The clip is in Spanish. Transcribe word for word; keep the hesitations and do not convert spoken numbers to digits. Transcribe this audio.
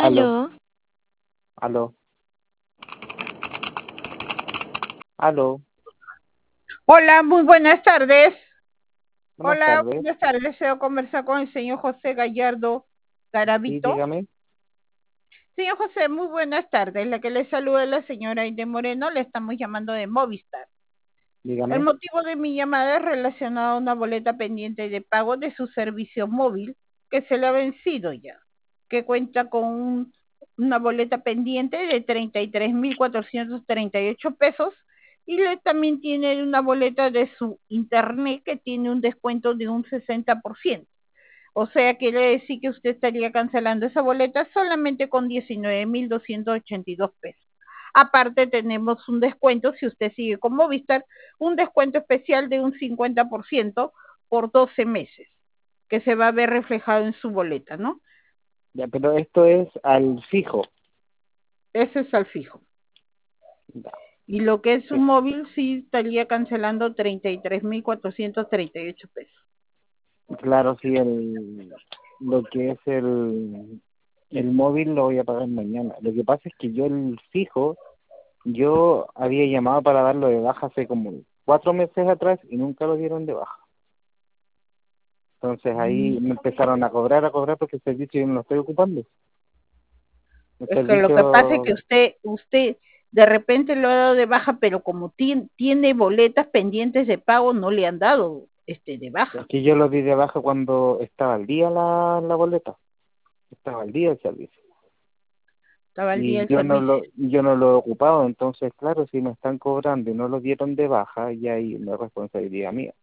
Aló, Aló, aló, aló. Hola, muy buenas tardes. Buenas Hola, tardes. buenas tardes. Deseo conversar con el señor José Gallardo Sí, Garavito. dígame, Señor José, muy buenas tardes. La que le saluda es la señora Aide Moreno. Le estamos llamando de Movistar. El dígame. motivo de mi llamada es relacionado a una boleta pendiente de pago de su servicio móvil que se le ha vencido ya, que cuenta con un- una boleta pendiente de treinta y tres mil cuatrocientos treinta y ocho pesos y le, también tiene una boleta de su internet que tiene un descuento de un sesenta por ciento. O sea, quiere decir que usted estaría cancelando esa boleta solamente con diecinueve mil doscientos ochenta y dos pesos. Aparte tenemos un descuento, si usted sigue con Movistar, un descuento especial de un cincuenta por ciento por doce meses, que se va a ver reflejado en su boleta, ¿no? Ya, pero esto es al fijo. Ese es al fijo. Ya, Y lo que es su sí. móvil, sí estaría cancelando treinta y tres mil cuatrocientos treinta y ocho pesos. Claro, sí, el, lo que es el, el móvil lo voy a pagar mañana. Lo que pasa es que yo el fijo, yo había llamado para darlo de baja hace como cuatro meses atrás y nunca lo dieron de baja. Entonces ahí me empezaron a cobrar, a cobrar porque el servicio yo no lo estoy ocupando. El Es que lo que pasa es servicio, que usted, usted de repente lo ha dado de baja, pero como tiene, tiene boletas pendientes de pago, no le han dado este de es baja. que yo lo di de baja cuando estaba al día la, la boleta. Estaba al día el servicio. Estaba al día Y el yo no servicio. lo yo no lo he ocupado, entonces, claro, si me están cobrando y no lo dieron de baja, ya hay una responsabilidad mía.